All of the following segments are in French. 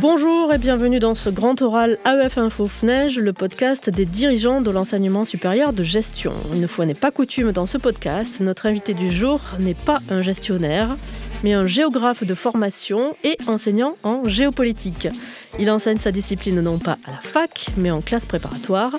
Bonjour et bienvenue dans ce grand oral AEF Info FNEJ, le podcast des dirigeants de l'enseignement supérieur de gestion. Une fois n'est pas coutume dans ce podcast, notre invité du jour n'est pas un gestionnaire, mais un géographe de formation et enseignant en géopolitique. Il enseigne sa discipline non pas à la fac, mais en classe préparatoire.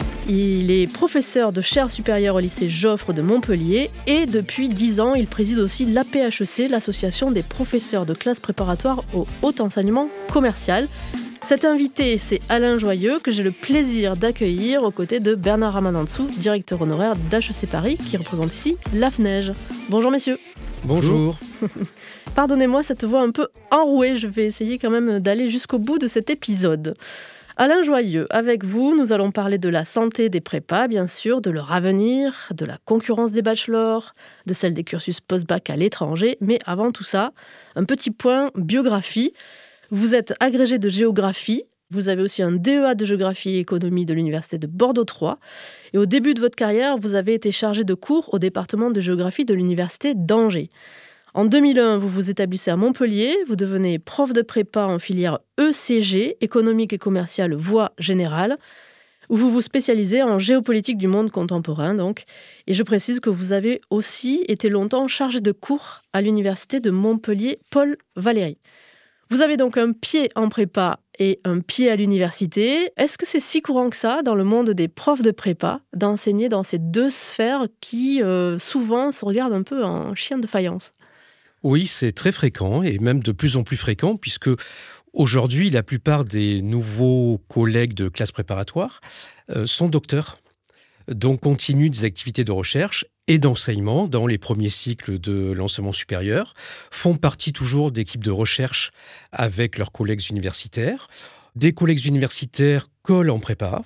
Il est professeur de chaire supérieure au lycée Joffre de Montpellier et depuis 10 ans, il préside aussi l'APHEC, l'association des professeurs de classe préparatoire au haut enseignement commercial. Cet invité, c'est Alain Joyeux, que j'ai le plaisir d'accueillir aux côtés de Bernard Ramanantsou, directeur honoraire d'HEC Paris, qui représente ici la FNEJ. Bonjour messieurs. Bonjour. Pardonnez-moi cette voix un peu enrouée, je vais essayer quand même d'aller jusqu'au bout de cet épisode. Alain Joyeux, avec vous, nous allons parler de la santé des prépas, bien sûr, de leur avenir, de la concurrence des bachelors, de celle des cursus post-bac à l'étranger. Mais avant tout ça, un petit point biographie. Vous êtes agrégé de géographie, vous avez aussi un DEA de géographie et économie de l'université de Bordeaux 3. Et au début de votre carrière, vous avez été chargé de cours au département de géographie de l'université d'Angers. En 2001, vous vous établissez à Montpellier, vous devenez prof de prépa en filière ECG, économique et commerciale voie générale, où vous vous spécialisez en géopolitique du monde contemporain. Donc. Et je précise que vous avez aussi été longtemps chargé de cours à l'université de Montpellier Paul Valéry. Vous avez donc un pied en prépa et un pied à l'université. Est-ce que c'est si courant que ça, dans le monde des profs de prépa, d'enseigner dans ces deux sphères qui, souvent, se regardent un peu en chien de faïence ? Oui, c'est très fréquent et même de plus en plus fréquent puisque aujourd'hui, la plupart des nouveaux collègues de classe préparatoire sont docteurs, donc continuent des activités de recherche et d'enseignement dans les premiers cycles de l'enseignement supérieur, font partie toujours d'équipes de recherche avec leurs collègues universitaires. Des collègues universitaires collent en prépa.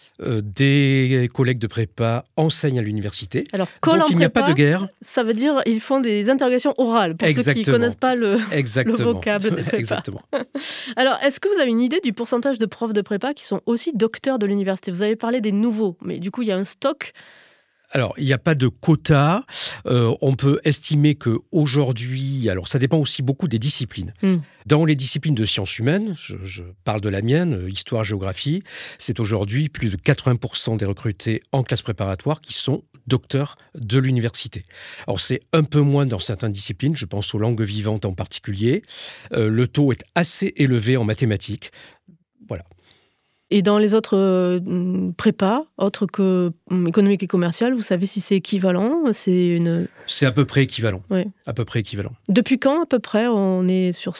Des collègues de prépa enseignent à l'université. Alors, donc il n'y a pas de guerre. Ça veut dire qu'ils font des interrogations orales pour ceux qui ne connaissent pas le vocable des prépas. Exactement. Alors, est-ce que vous avez une idée du pourcentage de profs de prépa qui sont aussi docteurs de l'université ? Vous avez parlé des nouveaux, mais du coup, il y a un stock. Alors, il n'y a pas de quota. On peut estimer qu'aujourd'hui, alors ça dépend aussi beaucoup des disciplines. Dans les disciplines de sciences humaines, je parle de la mienne, histoire, géographie, c'est aujourd'hui plus de 80% des recrutés en classe préparatoire qui sont docteurs de l'université. Alors, c'est un peu moins dans certaines disciplines, je pense aux langues vivantes en particulier. Le taux est assez élevé en mathématiques. Voilà. Et dans les autres prépas, autres que économique et commercial, vous savez si c'est équivalent ? C'est à peu près équivalent. Oui. À peu près équivalent. Depuis quand, à peu près, on est sur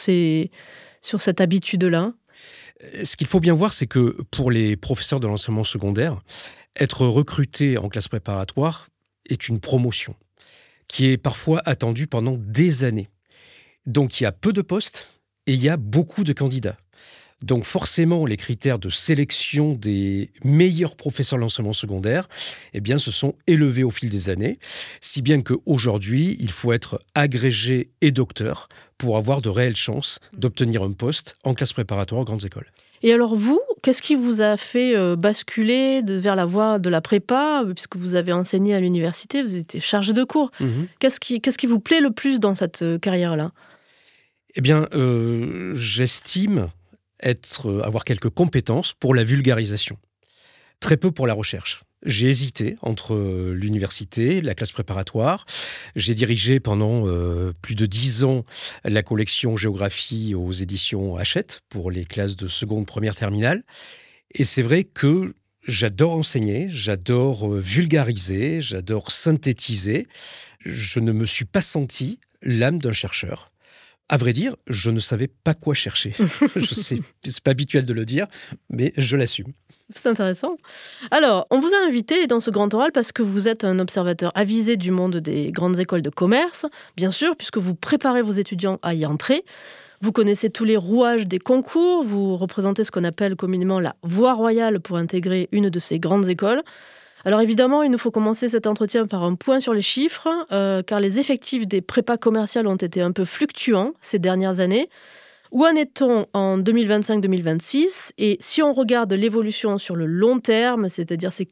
cette habitude-là ? Ce qu'il faut bien voir, c'est que pour les professeurs de l'enseignement secondaire, être recruté en classe préparatoire est une promotion qui est parfois attendue pendant des années. Donc, il y a peu de postes et il y a beaucoup de candidats. Donc forcément, les critères de sélection des meilleurs professeurs de l'enseignement secondaire, eh bien, se sont élevés au fil des années, si bien qu'aujourd'hui, il faut être agrégé et docteur pour avoir de réelles chances d'obtenir un poste en classe préparatoire aux grandes écoles. Et alors vous, qu'est-ce qui vous a fait basculer vers la voie de la prépa, puisque vous avez enseigné à l'université, vous étiez chargé de cours. Qu'est-ce qui vous plaît le plus dans cette carrière-là ? Eh bien, j'estime avoir quelques compétences pour la vulgarisation. Très peu pour la recherche. J'ai hésité entre l'université, la classe préparatoire. J'ai dirigé pendant plus de 10 ans la collection géographie aux éditions Hachette pour les classes de seconde, première, terminale. Et c'est vrai que j'adore enseigner, j'adore vulgariser, j'adore synthétiser. Je ne me suis pas senti l'âme d'un chercheur. À vrai dire, je ne savais pas quoi chercher. Je sais, c'est pas habituel de le dire, mais je l'assume. C'est intéressant. Alors, on vous a invité dans ce grand oral parce que vous êtes un observateur avisé du monde des grandes écoles de commerce, bien sûr, puisque vous préparez vos étudiants à y entrer. Vous connaissez tous les rouages des concours, vous représentez ce qu'on appelle communément la voie royale pour intégrer une de ces grandes écoles. Alors évidemment, il nous faut commencer cet entretien par un point sur les chiffres, car les effectifs des prépas commerciales ont été un peu fluctuants ces dernières années. Où en est-on en 2025-2026 ? Et si on regarde l'évolution sur le long terme, c'est-à-dire ces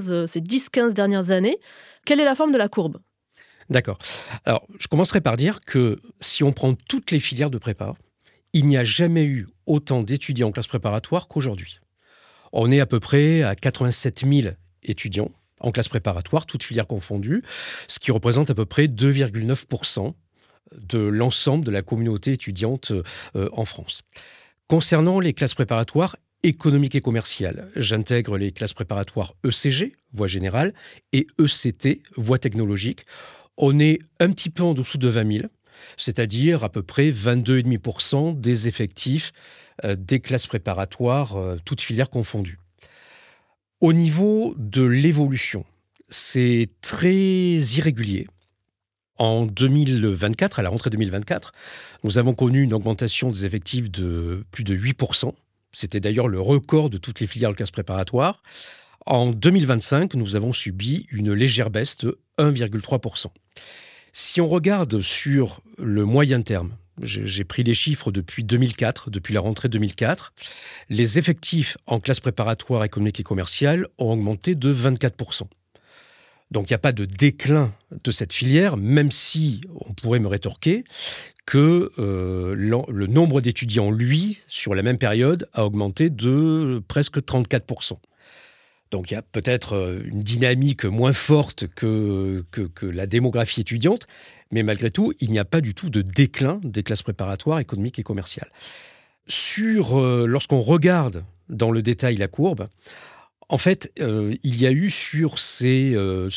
10-15 dernières années, quelle est la forme de la courbe ? D'accord. Alors, je commencerai par dire que si on prend toutes les filières de prépa, il n'y a jamais eu autant d'étudiants en classe préparatoire qu'aujourd'hui. On est à peu près à 87 000 étudiants en classe préparatoire, toutes filières confondues, ce qui représente à peu près 2,9% de l'ensemble de la communauté étudiante en France. Concernant les classes préparatoires économiques et commerciales, j'intègre les classes préparatoires ECG, voie générale, et ECT, voie technologique. On est un petit peu en dessous de 20 000, c'est-à-dire à peu près 22,5% des effectifs des classes préparatoires, toutes filières confondues. Au niveau de l'évolution, c'est très irrégulier. En 2024, à la rentrée 2024, nous avons connu une augmentation des effectifs de plus de 8%. C'était d'ailleurs le record de toutes les filières de classe préparatoire. En 2025, nous avons subi une légère baisse de 1,3%. Si on regarde sur le moyen terme, j'ai pris les chiffres depuis 2004, depuis la rentrée 2004, les effectifs en classe préparatoire économique et commerciale ont augmenté de 24%. Donc il n'y a pas de déclin de cette filière, même si on pourrait me rétorquer que le nombre d'étudiants, lui, sur la même période, a augmenté de presque 34%. Donc il y a peut-être une dynamique moins forte que la démographie étudiante, mais malgré tout, il n'y a pas du tout de déclin des classes préparatoires économiques et commerciales. Lorsqu'on regarde dans le détail la courbe, en fait, il y a eu sur cette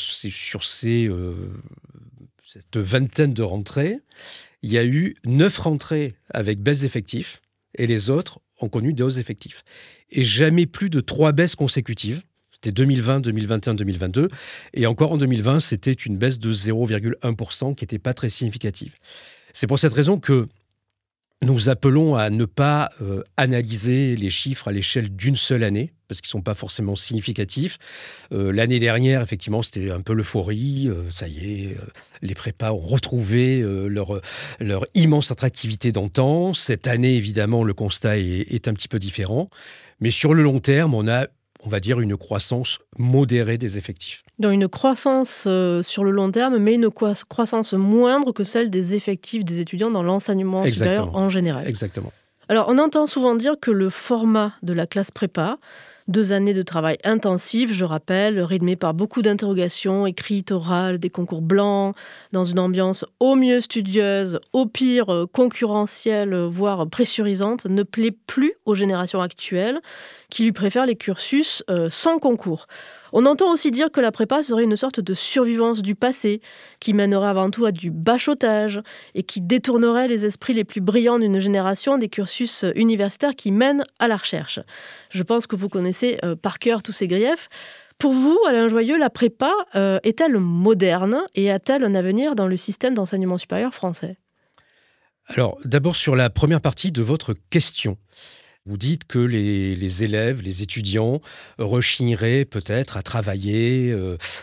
vingtaine de rentrées, il y a eu 9 rentrées avec baisse d'effectifs et les autres ont connu des hausses d'effectifs. Et jamais plus de 3 baisses consécutives. C'était 2020, 2021, 2022. Et encore en 2020, c'était une baisse de 0,1% qui n'était pas très significative. C'est pour cette raison que nous appelons à ne pas analyser les chiffres à l'échelle d'une seule année, parce qu'ils ne sont pas forcément significatifs. L'année dernière, effectivement, c'était un peu l'euphorie. Ça y est, les prépas ont retrouvé leur immense attractivité d'antan. Cette année, évidemment, le constat est un petit peu différent. Mais sur le long terme, on va dire, une croissance modérée des effectifs. Donc une croissance sur le long terme, mais une croissance moindre que celle des effectifs des étudiants dans l'enseignement supérieur en général. Exactement. Alors, on entend souvent dire que le format de la classe prépa, 2 années de travail intensif, je rappelle, rythmé par beaucoup d'interrogations écrites, orales, des concours blancs, dans une ambiance au mieux studieuse, au pire concurrentielle, voire pressurisante, ne plaît plus aux générations actuelles qui lui préfèrent les cursus sans concours. On entend aussi dire que la prépa serait une sorte de survivance du passé, qui mènerait avant tout à du bachotage et qui détournerait les esprits les plus brillants d'une génération des cursus universitaires qui mènent à la recherche. Je pense que vous connaissez par cœur tous ces griefs. Pour vous, Alain Joyeux, la prépa est-elle moderne et a-t-elle un avenir dans le système d'enseignement supérieur français ? Alors, d'abord sur la première partie de votre question. Vous dites que les élèves, les étudiants rechigneraient peut-être à travailler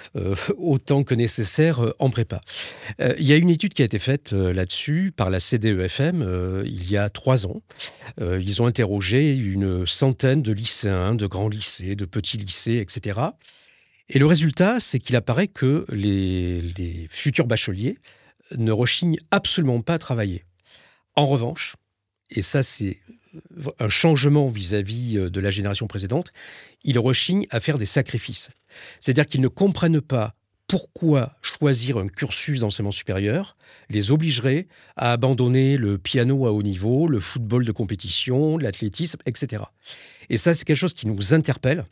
autant que nécessaire en prépa. Il y a une étude qui a été faite là-dessus par la CDEFM il y a 3 ans. Ils ont interrogé une centaine de lycéens, de grands lycées, de petits lycées, etc. Et le résultat, c'est qu'il apparaît que les futurs bacheliers ne rechignent absolument pas à travailler. En revanche, et ça c'est un changement vis-à-vis de la génération précédente, ils rechignent à faire des sacrifices. C'est-à-dire qu'ils ne comprennent pas pourquoi choisir un cursus d'enseignement supérieur les obligerait à abandonner le piano à haut niveau, le football de compétition, l'athlétisme, etc. Et ça, c'est quelque chose qui nous interpelle.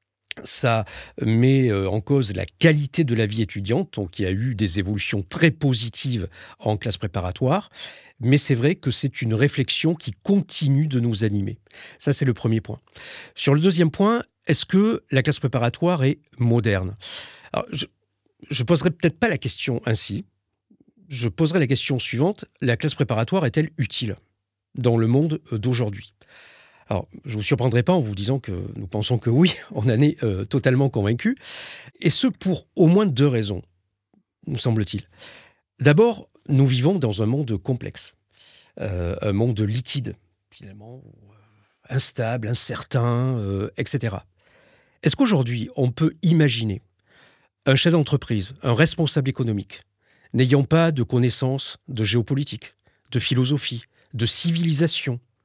Ça met en cause la qualité de la vie étudiante, donc il y a eu des évolutions très positives en classe préparatoire, mais c'est vrai que c'est une réflexion qui continue de nous animer. Ça, c'est le premier point. Sur le deuxième point, est-ce que la classe préparatoire est moderne ? Alors, je poserai peut-être pas la question ainsi, je poserai la question suivante, la classe préparatoire est-elle utile dans le monde d'aujourd'hui ? Alors, je ne vous surprendrai pas en vous disant que nous pensons que oui, on en est totalement convaincus. Et ce, pour au moins 2 raisons, nous semble-t-il. D'abord, nous vivons dans un monde complexe, un monde liquide, finalement, instable, incertain, etc. Est-ce qu'aujourd'hui, on peut imaginer un chef d'entreprise, un responsable économique, n'ayant pas de connaissances de géopolitique, de philosophie, de civilisation,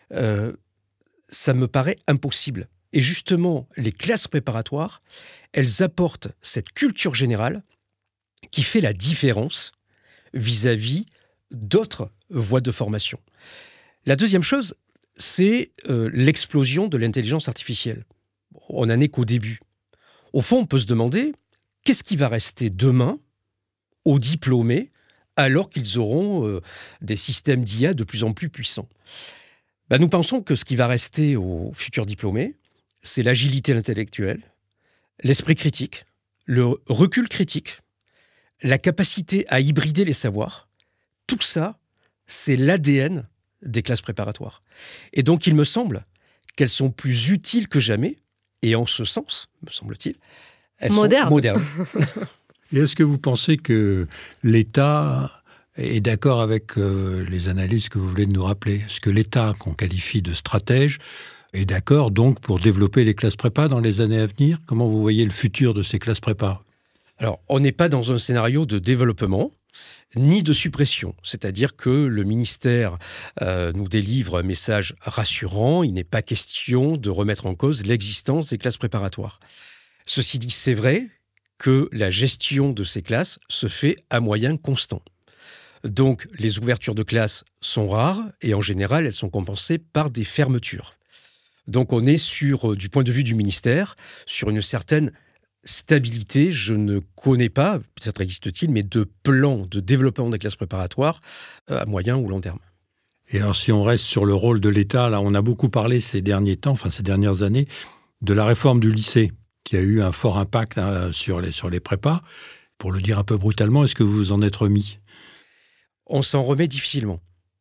ça me paraît impossible. Et justement, les classes préparatoires, elles apportent cette culture générale qui fait la différence vis-à-vis d'autres voies de formation. La deuxième chose, c'est l'explosion de l'intelligence artificielle. On n'en est qu'au début. Au fond, on peut se demander, qu'est-ce qui va rester demain aux diplômés alors qu'ils auront des systèmes d'IA de plus en plus puissants ? Nous pensons que ce qui va rester aux futurs diplômés, c'est l'agilité intellectuelle, l'esprit critique, le recul critique, la capacité à hybrider les savoirs. Tout ça, c'est l'ADN des classes préparatoires. Et donc, il me semble qu'elles sont plus utiles que jamais, et en ce sens, me semble-t-il, elles sont modernes. Et est-ce que vous pensez que l'État est d'accord avec les analyses que vous venez de nous rappeler ? Est-ce que l'État, qu'on qualifie de stratège, est d'accord donc pour développer les classes prépa dans les années à venir ? Comment vous voyez le futur de ces classes prépa ? Alors, on n'est pas dans un scénario de développement, ni de suppression. C'est-à-dire que le ministère nous délivre un message rassurant. Il n'est pas question de remettre en cause l'existence des classes préparatoires. Ceci dit, c'est vrai que la gestion de ces classes se fait à moyens constants. Donc, les ouvertures de classes sont rares et en général, elles sont compensées par des fermetures. Donc, on est du point de vue du ministère, sur une certaine stabilité. Je ne connais pas, peut-être existe-t-il, mais de plan de développement des classes préparatoires à moyen ou long terme. Et alors, si on reste sur le rôle de l'État, là, on a beaucoup parlé ces dernières années, de la réforme du lycée, qui a eu un fort impact sur les prépas. Pour le dire un peu brutalement, est-ce que vous vous en êtes remis ? On s'en remet difficilement.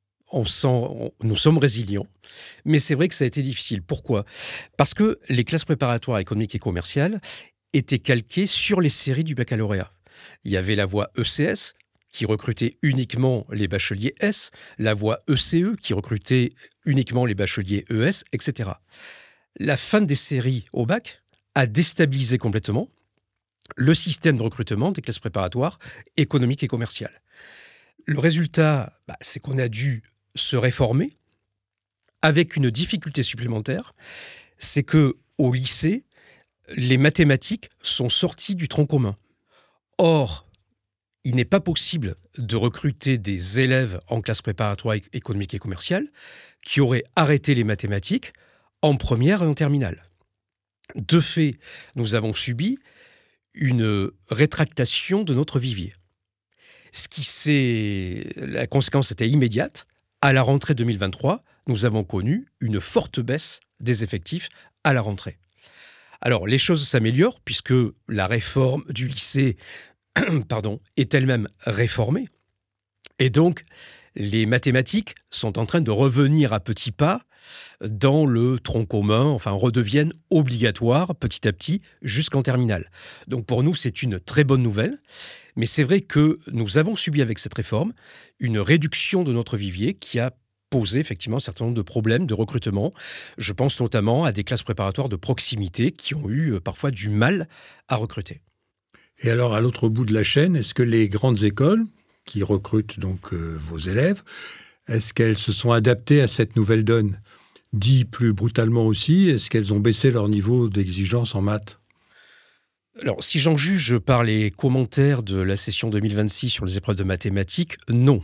Nous sommes résilients, mais c'est vrai que ça a été difficile. Pourquoi ? Parce que les classes préparatoires économiques et commerciales étaient calquées sur les séries du baccalauréat. Il y avait la voie ECS, qui recrutait uniquement les bacheliers S, la voie ECE, qui recrutait uniquement les bacheliers ES, etc. La fin des séries au bac a déstabilisé complètement le système de recrutement des classes préparatoires économiques et commerciales. Le résultat, c'est qu'on a dû se réformer avec une difficulté supplémentaire, c'est qu'au lycée, les mathématiques sont sorties du tronc commun. Or, il n'est pas possible de recruter des élèves en classe préparatoire économique et commerciale qui auraient arrêté les mathématiques en première et en terminale. De fait, nous avons subi une rétractation de notre vivier. La conséquence était immédiate. À la rentrée 2023, nous avons connu une forte baisse des effectifs à la rentrée. Alors, les choses s'améliorent puisque la réforme du lycée est elle-même réformée. Et donc, les mathématiques sont en train de revenir à petits pas dans le tronc commun, redeviennent obligatoires petit à petit jusqu'en terminale. Donc pour nous, c'est une très bonne nouvelle. Mais c'est vrai que nous avons subi avec cette réforme une réduction de notre vivier qui a posé effectivement un certain nombre de problèmes de recrutement. Je pense notamment à des classes préparatoires de proximité qui ont eu parfois du mal à recruter. Et alors, à l'autre bout de la chaîne, est-ce que les grandes écoles qui recrutent donc vos élèves, est-ce qu'elles se sont adaptées à cette nouvelle donne ? Dit plus brutalement aussi, est-ce qu'elles ont baissé leur niveau d'exigence en maths ? Alors, si j'en juge par les commentaires de la session 2026 sur les épreuves de mathématiques, non.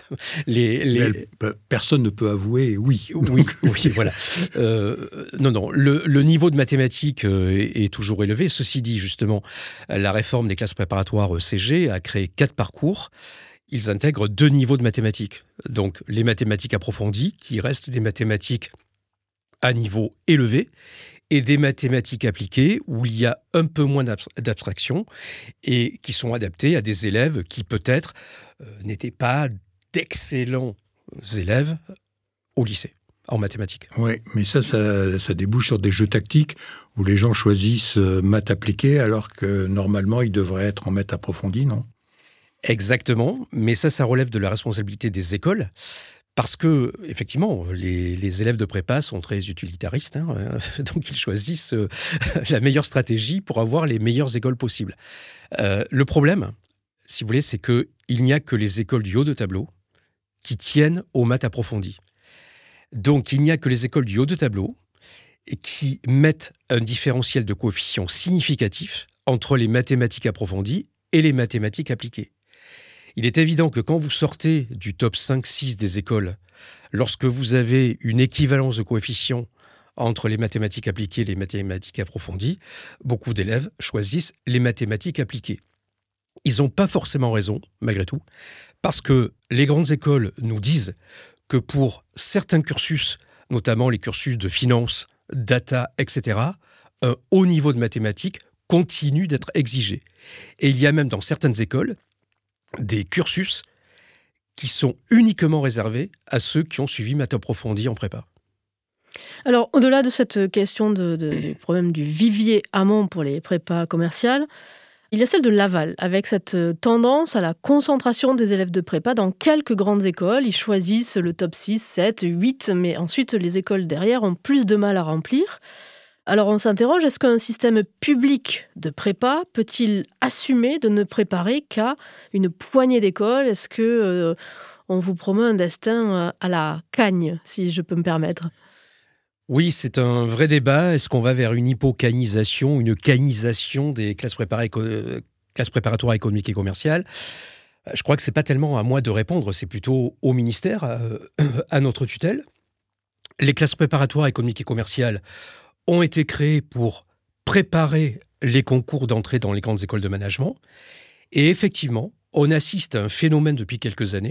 Personne ne peut avouer oui. Oui, voilà. Non. Le niveau de mathématiques est toujours élevé. Ceci dit, justement, la réforme des classes préparatoires CG a créé 4 parcours. Ils intègrent 2 niveaux de mathématiques. Donc, les mathématiques approfondies, qui restent des mathématiques à niveau élevé, et des mathématiques appliquées où il y a un peu moins d'abstraction et qui sont adaptées à des élèves qui peut-être n'étaient pas d'excellents élèves au lycée en mathématiques. Oui, mais ça débouche sur des jeux tactiques où les gens choisissent maths appliquées alors que normalement ils devraient être en maths approfondies, non ? Exactement, mais ça relève de la responsabilité des écoles. Parce que, effectivement, les élèves de prépa sont très utilitaristes, donc ils choisissent la meilleure stratégie pour avoir les meilleures écoles possibles. Le problème, si vous voulez, c'est qu'il n'y a que les écoles du haut de tableau qui tiennent aux maths approfondies. Donc, il n'y a que les écoles du haut de tableau qui mettent un différentiel de coefficient significatif entre les mathématiques approfondies et les mathématiques appliquées. Il est évident que quand vous sortez du top 5-6 des écoles, lorsque vous avez une équivalence de coefficient entre les mathématiques appliquées et les mathématiques approfondies, beaucoup d'élèves choisissent les mathématiques appliquées. Ils n'ont pas forcément raison, malgré tout, parce que les grandes écoles nous disent que pour certains cursus, notamment les cursus de finance, data, etc., un haut niveau de mathématiques continue d'être exigé. Et il y a même dans certaines écoles des cursus qui sont uniquement réservés à ceux qui ont suivi maths approfondies en prépa. Alors, au-delà de cette question du problème du vivier amont pour les prépas commerciales, il y a celle de l'aval, avec cette tendance à la concentration des élèves de prépa dans quelques grandes écoles. Ils choisissent le top 6, 7, 8, mais ensuite les écoles derrière ont plus de mal à remplir. Alors on s'interroge, est-ce qu'un système public de prépa peut-il assumer de ne préparer qu'à une poignée d'écoles ? Est-ce que on vous promet un destin à la cagne, si je peux me permettre ? Oui, c'est un vrai débat. Est-ce qu'on va vers une hypocanisation, une canisation des classes préparatoires économiques et commerciales ? Je crois que ce n'est pas tellement à moi de répondre, c'est plutôt au ministère, à notre tutelle. Les classes préparatoires économiques et commerciales ont été créées pour préparer les concours d'entrée dans les grandes écoles de management. Et effectivement, on assiste à un phénomène depuis quelques années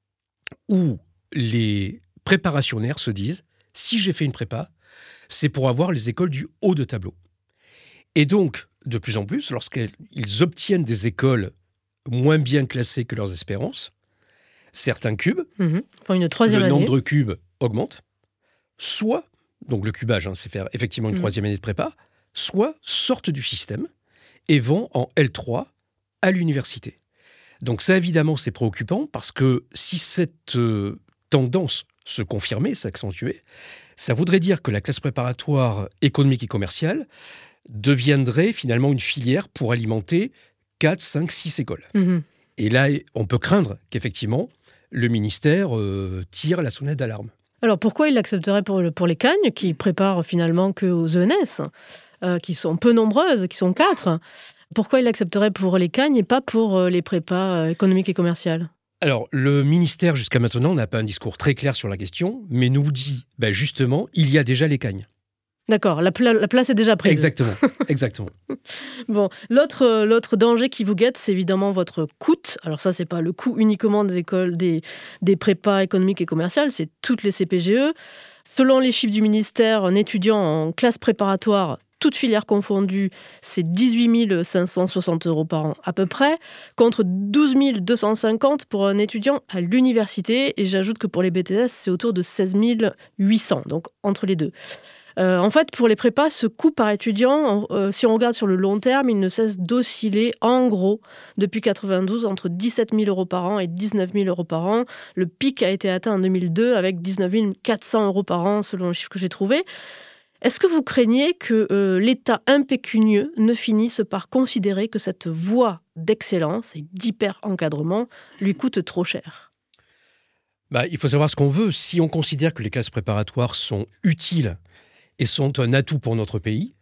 où les préparationnaires se disent « si j'ai fait une prépa, c'est pour avoir les écoles du haut de tableau ». Et donc, de plus en plus, lorsqu'ils obtiennent des écoles moins bien classées que leurs espérances, certains cubes, une troisième le année. nombre de cubes augmente, soit, donc le cubage, c'est faire effectivement une troisième année de prépa, soit sortent du système et vont en L3 à l'université. Donc ça, évidemment, c'est préoccupant parce que si cette tendance se confirmait, s'accentuait, ça voudrait dire que la classe préparatoire économique et commerciale deviendrait finalement une filière pour alimenter 4, 5, 6 écoles. Et là, on peut craindre qu'effectivement, le ministère tire la sonnette d'alarme. Alors pourquoi il l'accepterait pour les Cagnes, qui préparent finalement qu'aux ENS, qui sont peu nombreuses, qui sont 4 ? Pourquoi il l'accepterait pour les Cagnes et pas pour les prépas économiques et commerciales ? Alors, le ministère, jusqu'à maintenant, n'a pas un discours très clair sur la question, mais nous dit, justement, il y a déjà les Cagnes. D'accord, la place est déjà prise. Exactement. Bon, l'autre danger qui vous guette, c'est évidemment votre coût. Alors ça, c'est pas le coût uniquement des écoles, des prépas économiques et commerciales, c'est toutes les CPGE. Selon les chiffres du ministère, un étudiant en classe préparatoire, toutes filières confondues, c'est 18 560 € par an à peu près, contre 12 250 pour un étudiant à l'université. Et j'ajoute que pour les BTS, c'est autour de 16 800, donc entre les deux. En fait, pour les prépas, ce coût par étudiant, si on regarde sur le long terme, il ne cesse d'osciller, en gros, depuis 1992, entre 17 000 € par an et 19 000 € par an. Le pic a été atteint en 2002 avec 19 400 € par an, selon le chiffre que j'ai trouvé. Est-ce que vous craignez que l'État impécunieux ne finisse par considérer que cette voie d'excellence et d'hyper-encadrement lui coûte trop cher ? Il faut savoir ce qu'on veut. Si on considère que les classes préparatoires sont utiles et sont un atout pour notre pays,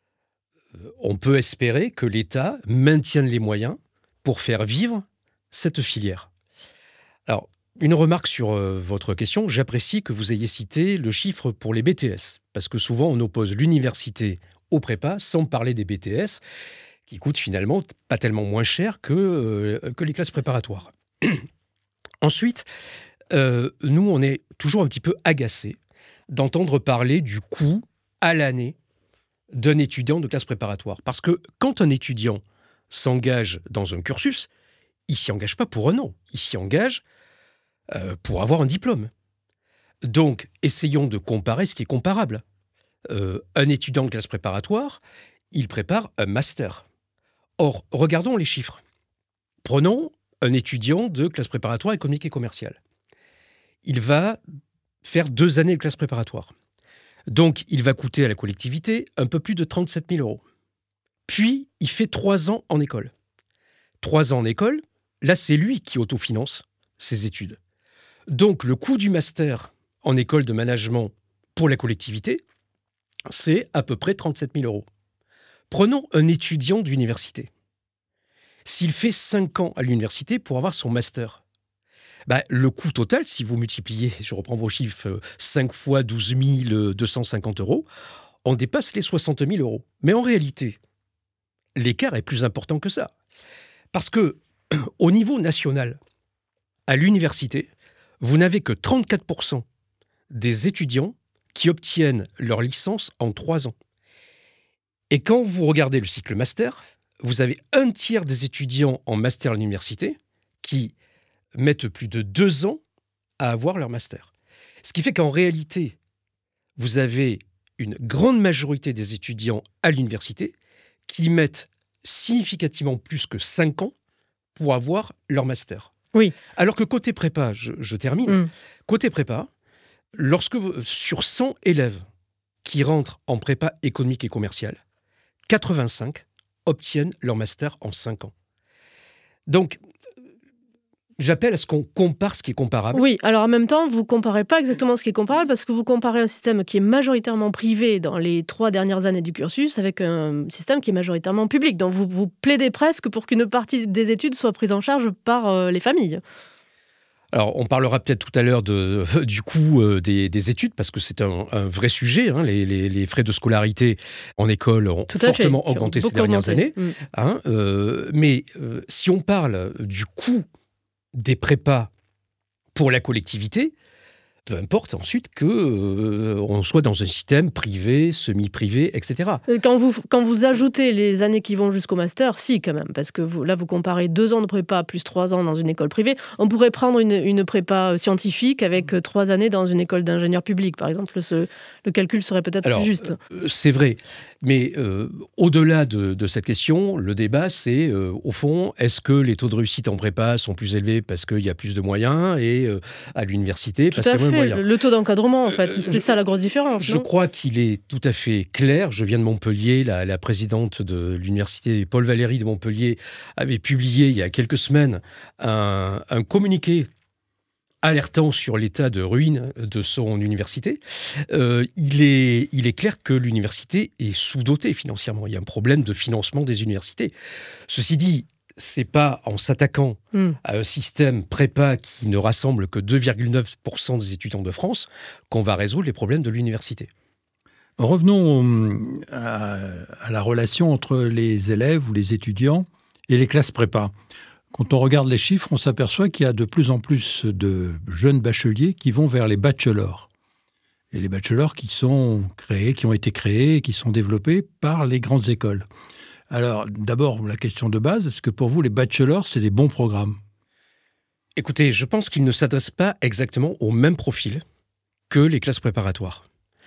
on peut espérer que l'État maintienne les moyens pour faire vivre cette filière. Alors, une remarque sur votre question, j'apprécie que vous ayez cité le chiffre pour les BTS, parce que souvent on oppose l'université aux prépas sans parler des BTS, qui coûtent finalement pas tellement moins cher que les classes préparatoires. Ensuite, nous, on est toujours un petit peu agacés d'entendre parler du coût à l'année d'un étudiant de classe préparatoire. Parce que quand un étudiant s'engage dans un cursus, il ne s'y engage pas pour un an, il s'y engage pour avoir un diplôme. Donc, essayons de comparer ce qui est comparable. Un étudiant de classe préparatoire, il prépare un master. Or, regardons les chiffres. Prenons un étudiant de classe préparatoire économique et commerciale. Il va faire 2 années de classe préparatoire. Donc, il va coûter à la collectivité un peu plus de 37 000 €. Puis, il fait 3 ans en école. 3 ans en école, là, c'est lui qui autofinance ses études. Donc, le coût du master en école de management pour la collectivité, c'est à peu près 37 000 €. Prenons un étudiant d'université. S'il fait 5 ans à l'université pour avoir son master, le coût total, si vous multipliez, je reprends vos chiffres, 5 fois 12 250 €, on dépasse les 60 000 €. Mais en réalité, l'écart est plus important que ça. Parce que, au niveau national, à l'université, vous n'avez que 34% des étudiants qui obtiennent leur licence en 3 ans. Et quand vous regardez le cycle master, vous avez un tiers des étudiants en master à l'université qui mettent plus de 2 ans à avoir leur master. Ce qui fait qu'en réalité, vous avez une grande majorité des étudiants à l'université qui mettent significativement plus que 5 ans pour avoir leur master. Oui. Alors que côté prépa, je termine, côté prépa, sur 100 élèves qui rentrent en prépa économique et commerciale, 85 obtiennent leur master en 5 ans. Donc, j'appelle à ce qu'on compare ce qui est comparable. Oui, alors en même temps, vous ne comparez pas exactement ce qui est comparable parce que vous comparez un système qui est majoritairement privé dans les 3 dernières années du cursus avec un système qui est majoritairement public. Donc vous plaidez presque pour qu'une partie des études soit prise en charge par les familles. Alors, on parlera peut-être tout à l'heure du coût des études, parce que c'est un vrai sujet. Hein. Les frais de scolarité en école ont fortement augmenté ces dernières années. Mais si on parle du coût des prépas pour la collectivité, peu importe ensuite qu'on soit dans un système privé, semi-privé, etc. Quand vous ajoutez les années qui vont jusqu'au master, si quand même, parce que vous comparez 2 ans de prépa plus 3 ans dans une école privée, on pourrait prendre une prépa scientifique avec 3 années dans une école d'ingénieur public, par exemple. Le calcul serait peut-être plus juste. C'est vrai, mais au-delà de cette question, le débat c'est, au fond, est-ce que les taux de réussite en prépa sont plus élevés parce qu'il y a plus de moyens et à l'université parce qu'il y a moins de moyens. Le taux d'encadrement, en fait, c'est ça la grosse différence. Je crois qu'il est tout à fait clair. Je viens de Montpellier, la présidente de l'université, Paul Valéry de Montpellier, avait publié il y a quelques semaines un communiqué alertant sur l'état de ruine de son université. Il est clair que l'université est sous-dotée financièrement. Il y a un problème de financement des universités. Ceci dit, c'est pas en s'attaquant à un système prépa qui ne rassemble que 2,9% des étudiants de France qu'on va résoudre les problèmes de l'université. Revenons à la relation entre les élèves ou les étudiants et les classes prépa. Quand on regarde les chiffres, on s'aperçoit qu'il y a de plus en plus de jeunes bacheliers qui vont vers les bachelors. Et les bachelors qui ont été créés et qui sont développés par les grandes écoles. Alors, d'abord, la question de base, est-ce que pour vous, les bachelors, c'est des bons programmes ? Écoutez, je pense qu'ils ne s'adressent pas exactement au même profil que les classes préparatoires.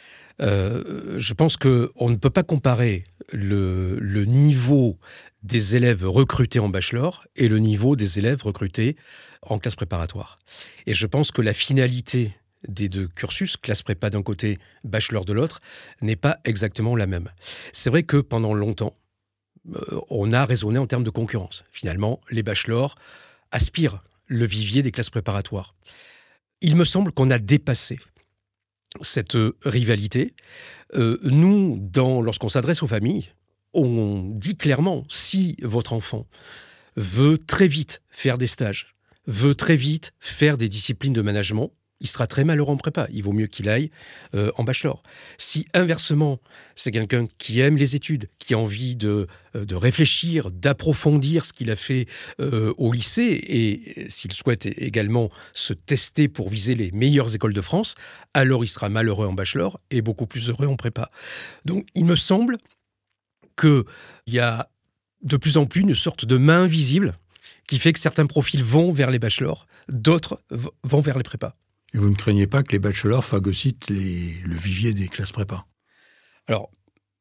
Je pense qu'on ne peut pas comparer le niveau des élèves recrutés en bachelor et le niveau des élèves recrutés en classe préparatoire. Et je pense que la finalité des 2 cursus, classe prépa d'un côté, bachelor de l'autre, n'est pas exactement la même. C'est vrai que pendant longtemps, on a raisonné en termes de concurrence. Finalement, les bachelors aspirent le vivier des classes préparatoires. Il me semble qu'on a dépassé cette rivalité. Lorsqu'on s'adresse aux familles, on dit clairement, si votre enfant veut très vite faire des stages, veut très vite faire des disciplines de management, il sera très malheureux en prépa. Il vaut mieux qu'il aille en bachelor. Si, inversement, c'est quelqu'un qui aime les études, qui a envie de réfléchir, d'approfondir ce qu'il a fait au lycée, et s'il souhaite également se tester pour viser les meilleures écoles de France, alors il sera malheureux en bachelor et beaucoup plus heureux en prépa. Donc, il me semble qu'il y a de plus en plus une sorte de main invisible qui fait que certains profils vont vers les bachelors, d'autres vont vers les prépas. Et vous ne craignez pas que les bachelors phagocytent le vivier des classes prépa ? Alors,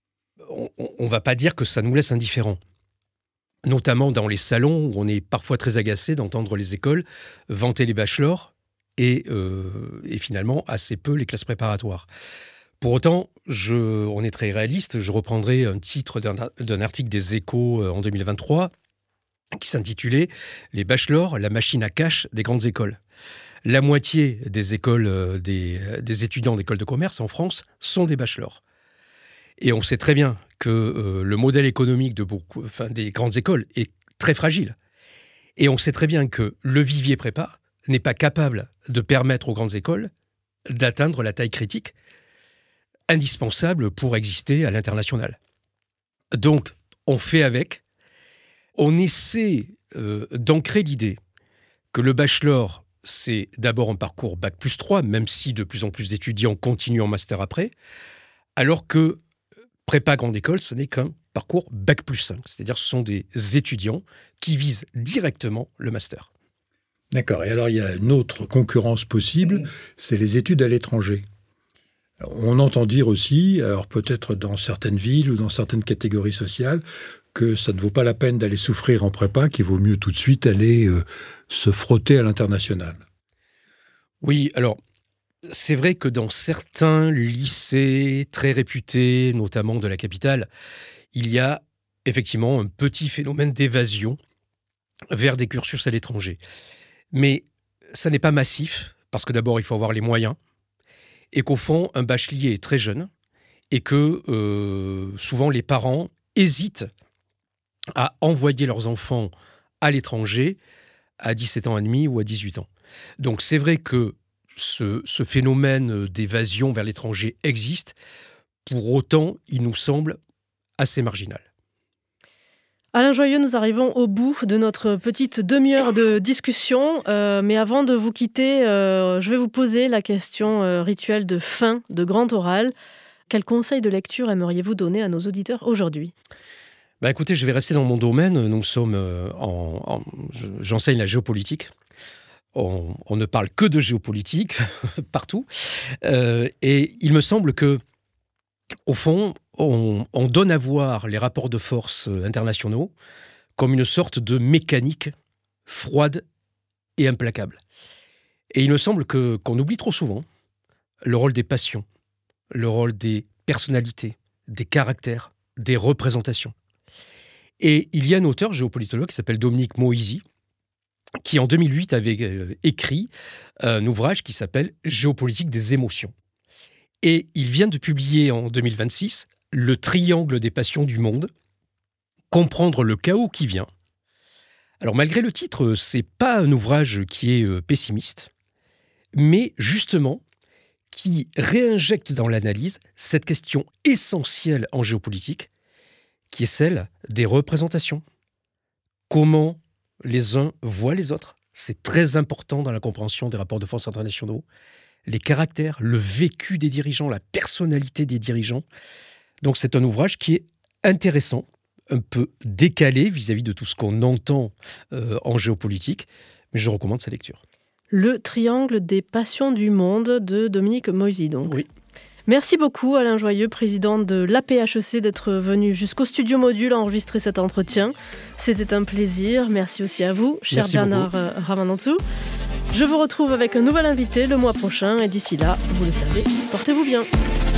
on ne va pas dire que ça nous laisse indifférents. Notamment dans les salons où on est parfois très agacé d'entendre les écoles vanter les bachelors et finalement assez peu les classes préparatoires. Pour autant, on est très réaliste. Je reprendrai un titre d'un article des Échos en 2023 qui s'intitulait « Les bachelors, la machine à cash des grandes écoles ». La moitié des écoles, des étudiants d'écoles de commerce en France sont des bachelors. Et on sait très bien que le modèle économique des grandes écoles est très fragile. Et on sait très bien que le vivier prépa n'est pas capable de permettre aux grandes écoles d'atteindre la taille critique indispensable pour exister à l'international. Donc, on fait avec. On essaie d'ancrer l'idée que le bachelor, c'est d'abord un parcours Bac+3, même si de plus en plus d'étudiants continuent en master après, alors que prépa grande école, ce n'est qu'un parcours Bac+5, c'est-à-dire ce sont des étudiants qui visent directement le master. D'accord. Et alors, il y a une autre concurrence possible, c'est les études à l'étranger. On entend dire aussi, alors peut-être dans certaines villes ou dans certaines catégories sociales, que ça ne vaut pas la peine d'aller souffrir en prépa, qu'il vaut mieux tout de suite aller se frotter à l'international. Oui, alors, c'est vrai que dans certains lycées très réputés, notamment de la capitale, il y a effectivement un petit phénomène d'évasion vers des cursus à l'étranger. Mais ça n'est pas massif, parce que d'abord, il faut avoir les moyens, et qu'au fond, un bachelier est très jeune, et que souvent les parents hésitent à envoyer leurs enfants à l'étranger à 17 ans et demi ou à 18 ans. Donc c'est vrai que ce phénomène d'évasion vers l'étranger existe. Pour autant, il nous semble assez marginal. Alain Joyeux, nous arrivons au bout de notre petite demi-heure de discussion. Mais avant de vous quitter, je vais vous poser la question rituelle de fin de Grand Oral. Quel conseil de lecture aimeriez-vous donner à nos auditeurs aujourd'hui ? Écoutez, je vais rester dans mon domaine. Nous sommes j'enseigne la géopolitique. On ne parle que de géopolitique partout. Et il me semble que, au fond, on donne à voir les rapports de force internationaux comme une sorte de mécanique froide et implacable. Et il me semble qu'on oublie trop souvent le rôle des passions, le rôle des personnalités, des caractères, des représentations. Et il y a un auteur géopolitologue qui s'appelle Dominique Moïsi, qui en 2008 avait écrit un ouvrage qui s'appelle « Géopolitique des émotions ». Et il vient de publier en 2026 « Le triangle des passions du monde », comprendre le chaos qui vient. Alors malgré le titre, c'est pas un ouvrage qui est pessimiste, mais justement qui réinjecte dans l'analyse cette question essentielle en géopolitique, qui est celle des représentations. Comment les uns voient les autres. C'est très important dans la compréhension des rapports de force internationaux. Les caractères, le vécu des dirigeants, la personnalité des dirigeants. Donc c'est un ouvrage qui est intéressant, un peu décalé vis-à-vis de tout ce qu'on entend en géopolitique, mais je recommande sa lecture. Le triangle des passions du monde de Dominique Moïsi, donc. Oui. Merci beaucoup Alain Joyeux, président de l'APHEC, d'être venu jusqu'au Studio Module enregistrer cet entretien. C'était un plaisir. Merci aussi à vous, cher Bernard Ramanantou. Je vous retrouve avec un nouvel invité le mois prochain et d'ici là, vous le savez, portez-vous bien.